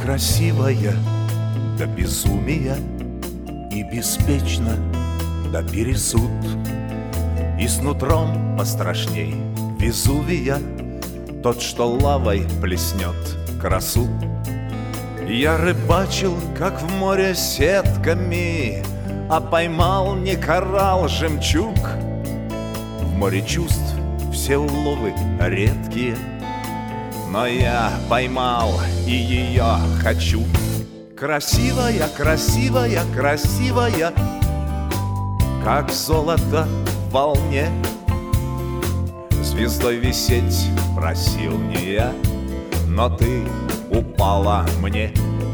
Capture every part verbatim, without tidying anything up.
красивая до безумия и беспечно до пересуд, и с нутром пострашней Везувия тот, что лавой плеснет красу. Я рыбачил, как в море, сетками, а поймал не коралл, жемчуг. В море чувств все уловы редкие, но я поймал и ее хочу. Красивая, красивая, красивая, как золото в волне. Звездой висеть просил не я, но ты упала мне.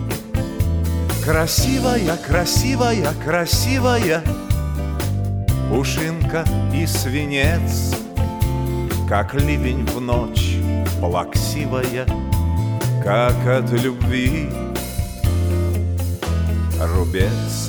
Красивая, красивая, красивая, пушинка и свинец, как ливень в ночь плаксивая, как от любви рубец.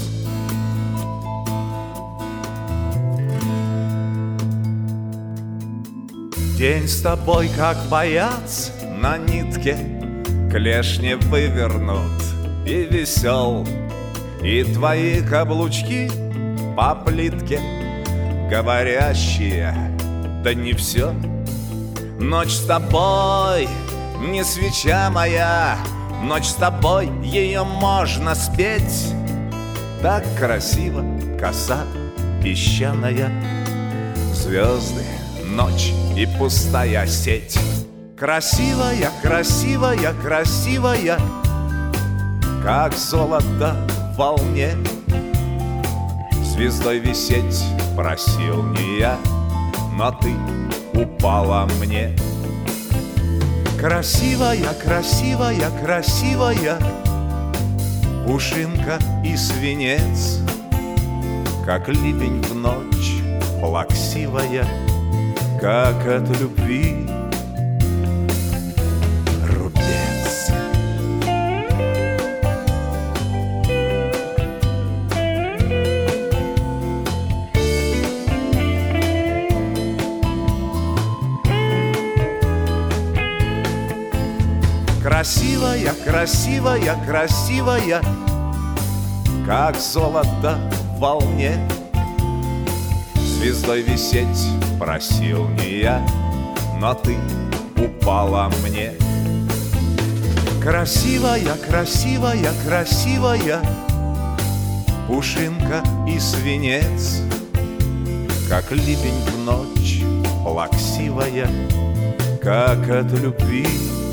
День с тобой, как паяц на нитке, клешни вывернут и весел, и твои каблучки по плитке, говорящие, да не все. Ночь с тобой не свеча моя, ночь с тобой, ее можно спеть. Так красиво, коса песчаная, звезды, ночь и пустая сеть. Красивая, красивая, красивая, как золото в волне. Звездой висеть просил не я, но ты упала мне. Красивая, красивая, красивая, пушинка и свинец, как ливень в ночь плаксивая, как от любви рубец. Красивая, красивая, красивая, как золото в волне. Звездой висеть просил не я, но ты упала мне. Красивая, красивая, красивая, пушинка и свинец, как ливень в ночь плаксивая, как от любви